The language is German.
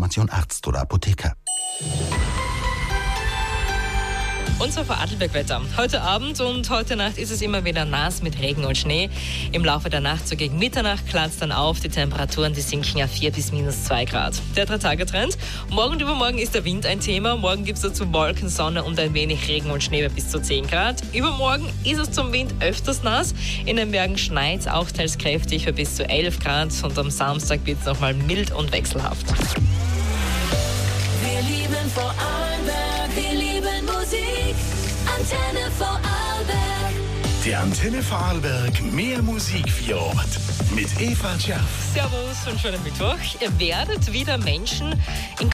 Information Arzt oder Apotheker. Unser Vorarlberg-Wetter. Heute Abend und heute Nacht ist es immer wieder nass mit Regen und Schnee. Im Laufe der Nacht, so gegen Mitternacht, klart es dann auf. Die Temperaturen, die sinken auf 4 bis minus 2 Grad. Der 3-Tage-Trend. Morgen und übermorgen ist der Wind ein Thema. Morgen gibt es dazu Wolken, Sonne und ein wenig Regen und Schnee bei bis zu 10 Grad. Übermorgen ist es zum Wind öfters nass. In den Bergen schneit es auch teils kräftig für bis zu 11 Grad. Und am Samstag wird es nochmal mild und wechselhaft. Wir lieben Vorarlberg, wir lieben Musik. Antenne Vorarlberg. Der Antenne Vorarlberg mehr Musik für Ort mit Eva Scherf. Servus und schönen Mittwoch. Ihr werdet wieder Menschen in